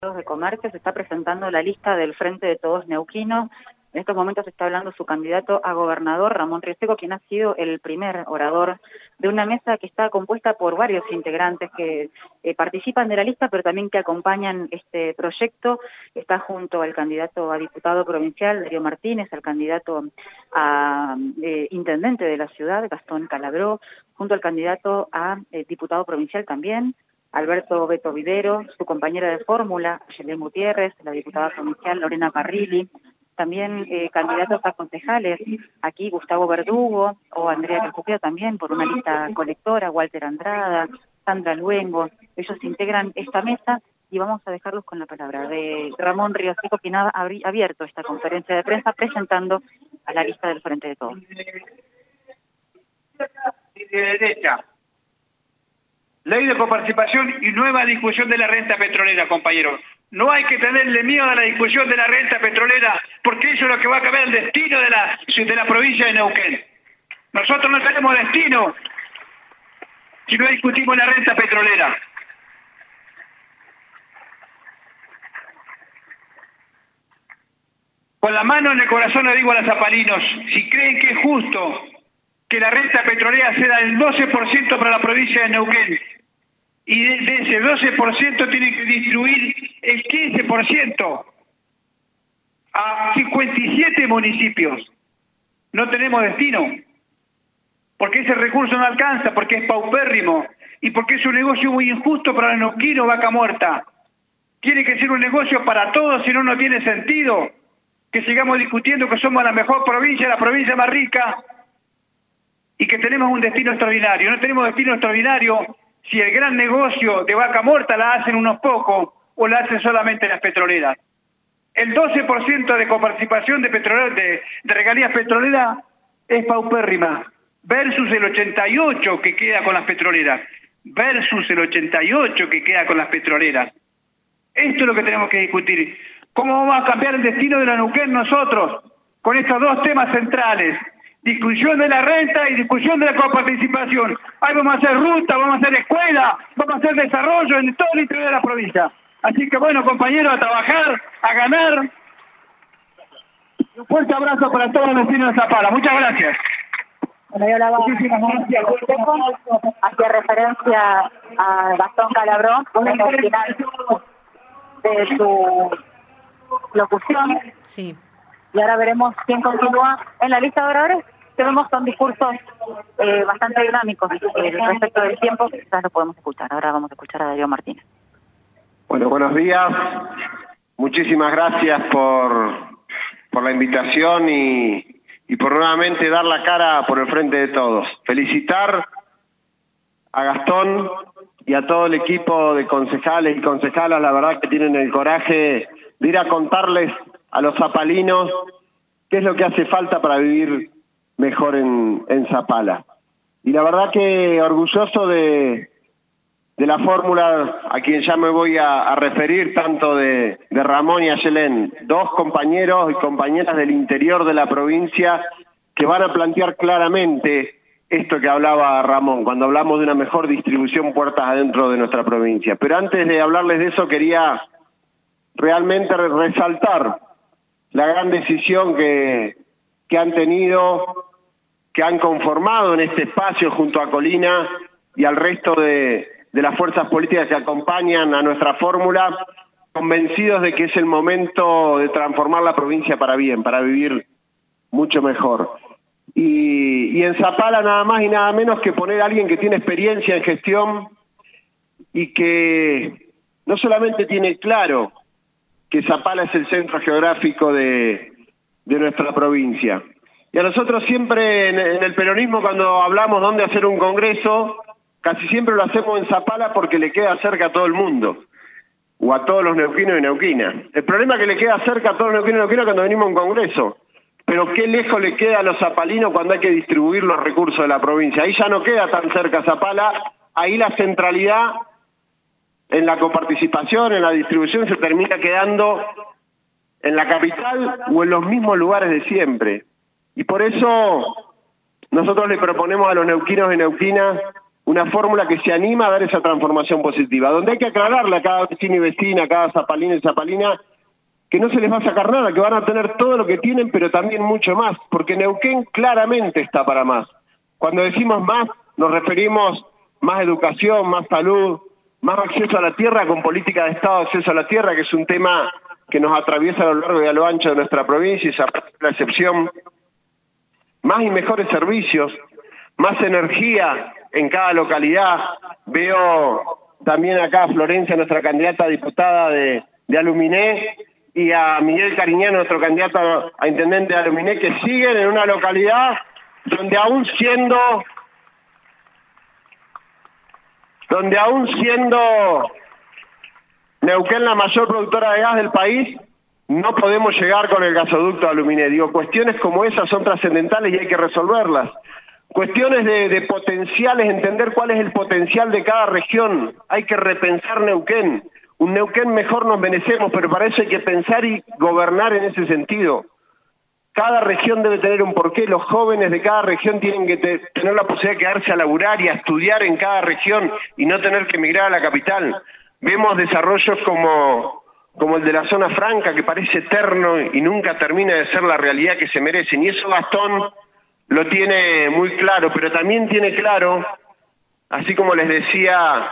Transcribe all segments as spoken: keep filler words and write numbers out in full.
de Comercio se está presentando la lista del Frente de Todos Neuquinos. En estos momentos está hablando su candidato a gobernador, Ramón Rioseco, quien ha sido el primer orador de una mesa que está compuesta por varios integrantes que eh, participan de la lista, pero también que acompañan este proyecto. Está junto al candidato a diputado provincial, Darío Martínez, al candidato a eh, intendente de la ciudad, Gastón Calabró, junto al candidato a eh, diputado provincial también, Alberto Beto Videro, su compañera de fórmula, Yelén Gutiérrez, la diputada provincial Lorena Parrilli, también eh, candidatos a concejales, aquí Gustavo Verdugo o Andrea Carpupeo también por una lista colectora, Walter Andrada, Sandra Luengo. Ellos integran esta mesa y vamos a dejarlos con la palabra de Ramón Rioseco, quien ha abierto esta conferencia de prensa presentando a la lista del Frente de Todos. De derecha. Ley de coparticipación y nueva discusión de la renta petrolera, compañeros. No hay que tenerle miedo a la discusión de la renta petrolera, porque eso es lo que va a cambiar el destino de la, de la provincia de Neuquén. Nosotros no tenemos destino si no discutimos la renta petrolera. Con la mano en el corazón le digo a los zapalinos, si creen que es justo que la renta petrolera sea del doce por ciento para la provincia de Neuquén, y de, de ese doce por ciento tienen que distribuir el quince por ciento a cincuenta y siete municipios. No tenemos destino, porque ese recurso no alcanza, porque es paupérrimo, y porque es un negocio muy injusto para el neuquino Vaca Muerta. Tiene que ser un negocio para todos, si no, no tiene sentido que sigamos discutiendo que somos la mejor provincia, la provincia más rica, y que tenemos un destino extraordinario. No tenemos destino extraordinario si el gran negocio de Vaca Muerta la hacen unos pocos o la hacen solamente las petroleras. El doce por ciento de coparticipación de, petroleras, de, de regalías petroleras es paupérrima, versus el ochenta y ocho por ciento que queda con las petroleras, versus el ochenta y ocho por ciento que queda con las petroleras. Esto es lo que tenemos que discutir. ¿Cómo vamos a cambiar el destino de la Neuquén nosotros? Con estos dos temas centrales. Discusión de la renta y discusión de la coparticipación. Ahí vamos a hacer ruta, vamos a hacer escuela, vamos a hacer desarrollo en todo el interior de la provincia. Así que bueno, compañeros, a trabajar, a ganar. Un fuerte abrazo para todos los vecinos de Zapala. Muchas gracias. Bueno, yo hablaba hacía referencia a Gastón Calabró, en el final de su locución. Sí. Y ahora veremos quién continúa en la lista de oradores, que vemos son discursos eh, bastante dinámicos eh, respecto del tiempo, quizás lo podemos escuchar. Ahora vamos a escuchar a Darío Martínez. Bueno, buenos días. Muchísimas gracias por, por la invitación y, y por nuevamente dar la cara por el Frente de Todos. Felicitar a Gastón y a todo el equipo de concejales y concejalas, la verdad que tienen el coraje de ir a contarles a los zapalinos qué es lo que hace falta para vivir mejor en, en Zapala. Y la verdad que orgulloso de, de la fórmula a quien ya me voy a, a referir, tanto de, de Ramón y a Yelén, dos compañeros y compañeras del interior de la provincia que van a plantear claramente esto que hablaba Ramón, cuando hablamos de una mejor distribución puertas adentro de nuestra provincia. Pero antes de hablarles de eso quería realmente resaltar la gran decisión que, que han tenido, que han conformado en este espacio junto a Colina y al resto de, de las fuerzas políticas que acompañan a nuestra fórmula, convencidos de que es el momento de transformar la provincia para bien, para vivir mucho mejor. Y, y en Zapala nada más y nada menos que poner a alguien que tiene experiencia en gestión y que no solamente tiene claro que Zapala es el centro geográfico de, de nuestra provincia. Y a nosotros siempre en, en el peronismo, cuando hablamos dónde hacer un congreso, casi siempre lo hacemos en Zapala porque le queda cerca a todo el mundo, o a todos los neuquinos y neuquinas. El problema es que le queda cerca a todos los neuquinos y neuquinas cuando venimos a un congreso, pero qué lejos le queda a los zapalinos cuando hay que distribuir los recursos de la provincia. Ahí ya no queda tan cerca Zapala, ahí la centralidad en la coparticipación, en la distribución, se termina quedando en la capital o en los mismos lugares de siempre. Y por eso nosotros le proponemos a los neuquinos y neuquinas una fórmula que se anima a dar esa transformación positiva, donde hay que aclararle a cada vecino y vecina, a cada zapalina y zapalina, que no se les va a sacar nada, que van a tener todo lo que tienen, pero también mucho más, porque Neuquén claramente está para más. Cuando decimos más, nos referimos más educación, más salud, más acceso a la tierra con política de Estado de acceso a la tierra, que es un tema que nos atraviesa a lo largo y a lo ancho de nuestra provincia y se aprecia la excepción. Más y mejores servicios, más energía en cada localidad. Veo también acá a Florencia, nuestra candidata a diputada de, de Aluminé, y a Miguel Cariñano, nuestro candidato a intendente de Aluminé, que siguen en una localidad donde aún siendo, donde aún siendo Neuquén la mayor productora de gas del país, no podemos llegar con el gasoducto de Aluminé. Digo, cuestiones como esas son trascendentales y hay que resolverlas. Cuestiones de, de potenciales, entender cuál es el potencial de cada región. Hay que repensar Neuquén. Un Neuquén mejor nos merecemos, pero para eso hay que pensar y gobernar en ese sentido. Cada región debe tener un porqué. Los jóvenes de cada región tienen que te, tener la posibilidad de quedarse a laburar y a estudiar en cada región y no tener que emigrar a la capital. Vemos desarrollos como, como el de la zona franca, que parece eterno y nunca termina de ser la realidad que se merecen. Y eso Gastón lo tiene muy claro, pero también tiene claro, así como les decía,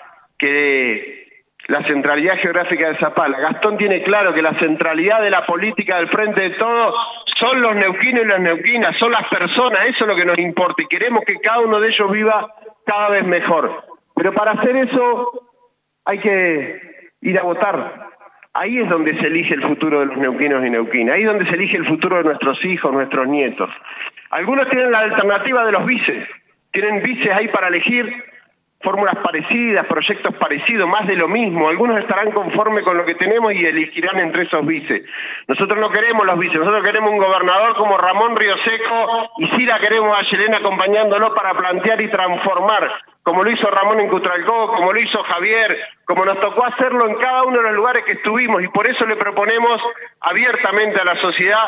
que la centralidad geográfica de Zapala. Gastón tiene claro que la centralidad de la política del Frente de Todos son los neuquinos y las neuquinas, son las personas, eso es lo que nos importa y queremos que cada uno de ellos viva cada vez mejor. Pero para hacer eso hay que ir a votar. Ahí es donde se elige el futuro de los neuquinos y neuquinas, ahí es donde se elige el futuro de nuestros hijos, nuestros nietos. Algunos tienen la alternativa de los vices, tienen vices ahí para elegir, fórmulas parecidas, proyectos parecidos, más de lo mismo. Algunos estarán conformes con lo que tenemos y elegirán entre esos vices. Nosotros no queremos los vices, nosotros queremos un gobernador como Ramón Río Seco y sí la queremos a Yelena acompañándolo para plantear y transformar, como lo hizo Ramón en Cutralcó, como lo hizo Javier, como nos tocó hacerlo en cada uno de los lugares que estuvimos, y por eso le proponemos abiertamente a la sociedad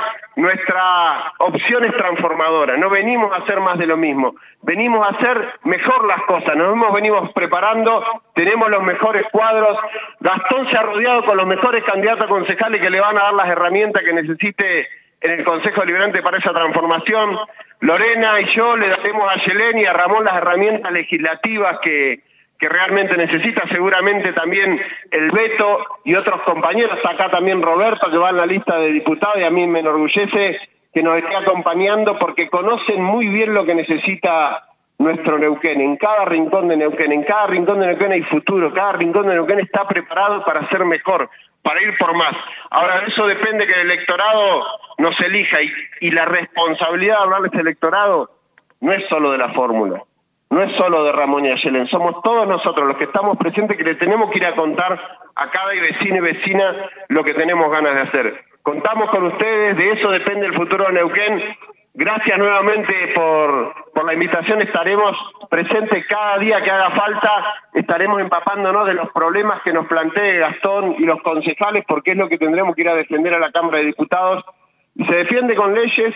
nuestra opción es transformadora. No venimos a hacer más de lo mismo, venimos a hacer mejor las cosas, nos hemos venido preparando, tenemos los mejores cuadros, Gastón se ha rodeado con los mejores candidatos a concejales que le van a dar las herramientas que necesite en el Consejo Deliberante para esa transformación. Lorena y yo le daremos a Yelena y a Ramón las herramientas legislativas que, que realmente necesita, seguramente también el Beto y otros compañeros, está acá también Roberto que va en la lista de diputados y a mí me enorgullece que nos esté acompañando porque conocen muy bien lo que necesita nuestro Neuquén, en cada rincón de Neuquén, en cada rincón de Neuquén hay futuro, cada rincón de Neuquén está preparado para ser mejor, para ir por más. Ahora, eso depende que el electorado nos elija y, y la responsabilidad de hablar de ese electorado no es solo de la fórmula, no es solo de Ramón y Ayelen, somos todos nosotros los que estamos presentes que le tenemos que ir a contar a cada vecino y vecina lo que tenemos ganas de hacer. Contamos con ustedes, de eso depende el futuro de Neuquén. Gracias nuevamente por, por la invitación, estaremos presentes cada día que haga falta, estaremos empapándonos de los problemas que nos plantee Gastón y los concejales, porque es lo que tendremos que ir a defender a la Cámara de Diputados. Y se defiende con leyes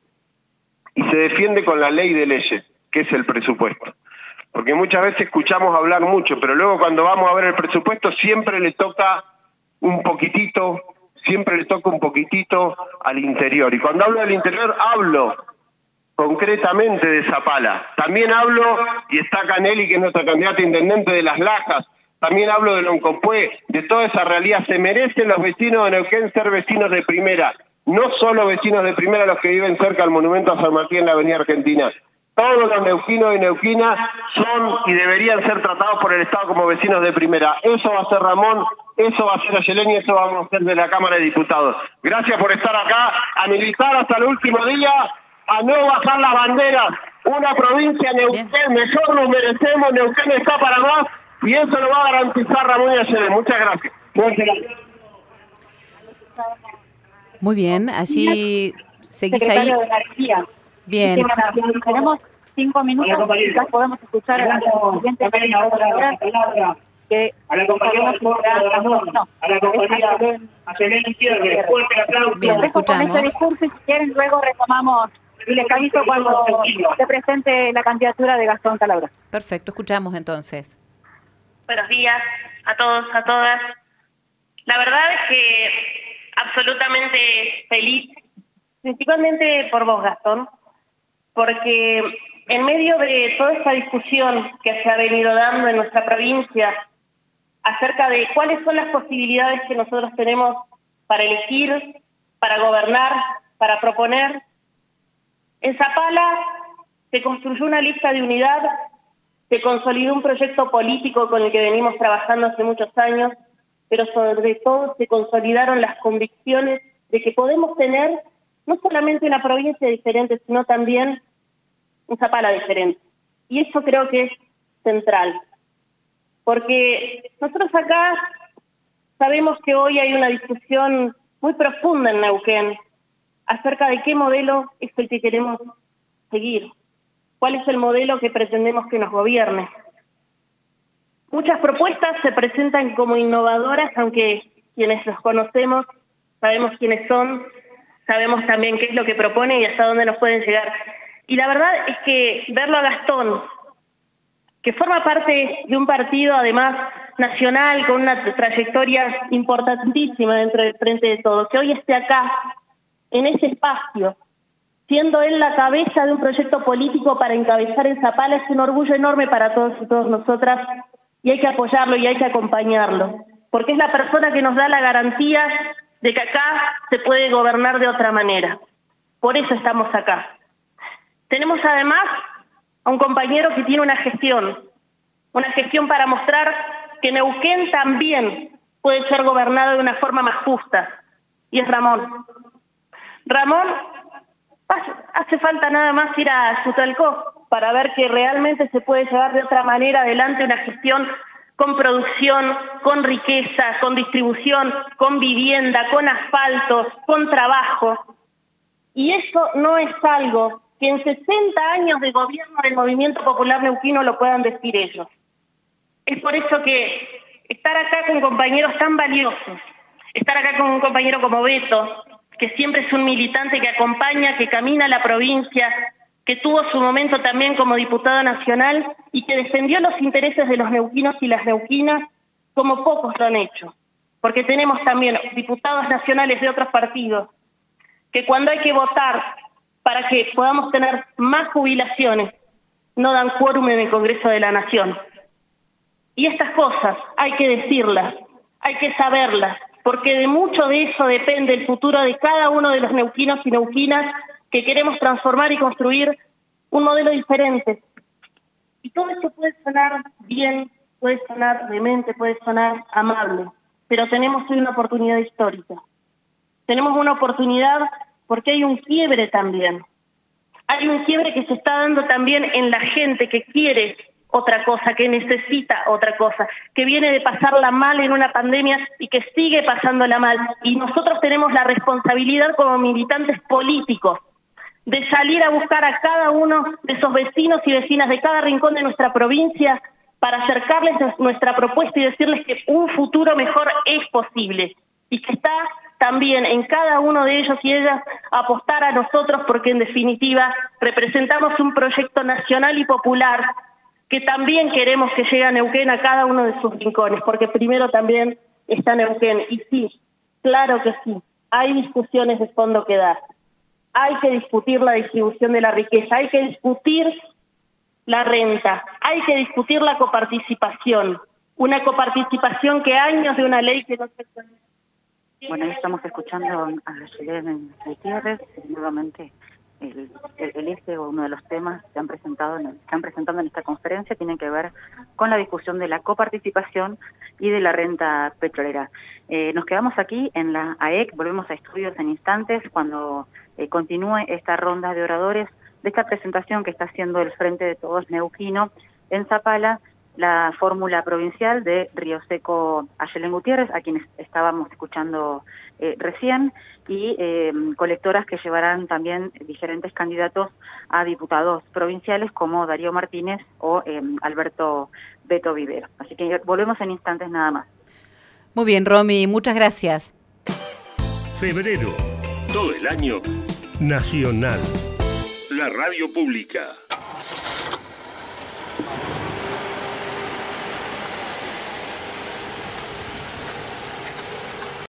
y se defiende con la ley de leyes, que es el presupuesto. Porque muchas veces escuchamos hablar mucho, pero luego cuando vamos a ver el presupuesto siempre le toca un poquitito, siempre le toca un poquitito al interior. Y cuando hablo del interior, hablo concretamente de Zapala. También hablo, y está Canelli, que es nuestra candidata a intendente, de Las Lajas. También hablo de Loncopué, de toda esa realidad. Se merecen los vecinos de Neuquén ser vecinos de primera. No solo vecinos de primera los que viven cerca del Monumento a San Martín en la Avenida Argentina. Todos los neuquinos y neuquinas son y deberían ser tratados por el Estado como vecinos de primera. Eso va a ser Ramón, eso va a ser Ayelen y eso vamos a hacer de la Cámara de Diputados. Gracias por estar acá, a militar hasta el último día, a no bajar las banderas. Una provincia Neuquén, mejor nos merecemos, Neuquén está para más y eso lo va a garantizar Ramón y Ayelen. Muchas gracias. Muchas gracias. Muy bien, allí seguís ahí. Secretario de Energía. Bien. Sí, bueno, tenemos cinco minutos, quizás podemos escuchar a la siguiente palabra que a la compañera Ramón, no, a la compañera Ayelen Izquierdo, fuerte el aplauso. Bien, dejo con escuchamos. este discurso y si quieren luego retomamos y les aviso cuando se presente la candidatura de Gastón Talabrá. Perfecto, escuchamos entonces. Buenos días a todos, a todas. La verdad es que absolutamente feliz, principalmente por vos, Gastón, porque en medio de toda esta discusión que se ha venido dando en nuestra provincia acerca de cuáles son las posibilidades que nosotros tenemos para elegir, para gobernar, para proponer, en Zapala se construyó una lista de unidad, se consolidó un proyecto político con el que venimos trabajando hace muchos años, pero sobre todo se consolidaron las convicciones de que podemos tener no solamente una provincia diferente, sino también un Zapala diferente. Y eso creo que es central, porque nosotros acá sabemos que hoy hay una discusión muy profunda en Neuquén acerca de qué modelo es el que queremos seguir, cuál es el modelo que pretendemos que nos gobierne. Muchas propuestas se presentan como innovadoras, aunque quienes los conocemos sabemos quiénes son, sabemos también qué es lo que propone y hasta dónde nos pueden llegar. Y la verdad es que verlo a Gastón, que forma parte de un partido además nacional con una trayectoria importantísima dentro del Frente de Todos, que hoy esté acá, en ese espacio, siendo él la cabeza de un proyecto político para encabezar en Zapala, es un orgullo enorme para todos y todas nosotras, y hay que apoyarlo y hay que acompañarlo, porque es la persona que nos da la garantía de que acá se puede gobernar de otra manera. Por eso estamos acá. Tenemos además a un compañero que tiene una gestión, una gestión para mostrar que Neuquén también puede ser gobernado de una forma más justa, y es Ramón. Ramón, hace falta nada más ir a Chutalcó para ver que realmente se puede llevar de otra manera adelante una gestión con producción, con riqueza, con distribución, con vivienda, con asfaltos, con trabajo. Y eso no es algo que en sesenta años de gobierno del Movimiento Popular Neuquino lo puedan decir ellos. Es por eso que estar acá con compañeros tan valiosos, estar acá con un compañero como Beto, que siempre es un militante que acompaña, que camina la provincia, que tuvo su momento también como diputado nacional y que defendió los intereses de los neuquinos y las neuquinas como pocos lo han hecho. Porque tenemos también diputados nacionales de otros partidos que cuando hay que votar para que podamos tener más jubilaciones, no dan quórum en el Congreso de la Nación. Y estas cosas hay que decirlas, hay que saberlas, porque de mucho de eso depende el futuro de cada uno de los neuquinos y neuquinas que queremos transformar y construir un modelo diferente. Y todo esto puede sonar bien, puede sonar demente, puede sonar amable, pero tenemos hoy una oportunidad histórica. Tenemos una oportunidad porque hay un quiebre también. Hay un quiebre que se está dando también en la gente que quiere otra cosa, que necesita otra cosa, que viene de pasarla mal en una pandemia y que sigue pasándola mal. Y nosotros tenemos la responsabilidad como militantes políticos de salir a buscar a cada uno de esos vecinos y vecinas de cada rincón de nuestra provincia para acercarles nuestra propuesta y decirles que un futuro mejor es posible y que está también en cada uno de ellos y ellas apostar a nosotros porque en definitiva representamos un proyecto nacional y popular que también queremos que llegue a Neuquén a cada uno de sus rincones, porque primero también está Neuquén. Y sí, claro que sí, hay discusiones de fondo que dar. Hay que discutir la distribución de la riqueza, hay que discutir la renta, hay que discutir la coparticipación, una coparticipación que años de una ley que no se... Bueno, ahí estamos escuchando a Ayelen Gutiérrez, nuevamente el, el, el eje o uno de los temas que han presentado en, que han presentado en esta conferencia tienen que ver con la discusión de la coparticipación y de la renta petrolera. Eh, nos quedamos aquí en la A E C, volvemos a estudios en instantes cuando eh, continúe esta ronda de oradores de esta presentación que está haciendo el Frente de Todos Neuquino en Zapala, la fórmula provincial de Río Seco Ayelen Gutiérrez, a quienes estábamos escuchando eh, recién, y eh, colectoras que llevarán también diferentes candidatos a diputados provinciales como Darío Martínez o eh, Alberto Beto Vivero. Así que volvemos en instantes nada más. Muy bien, Romy, muchas gracias. Febrero, todo el año, nacional. la radio pública.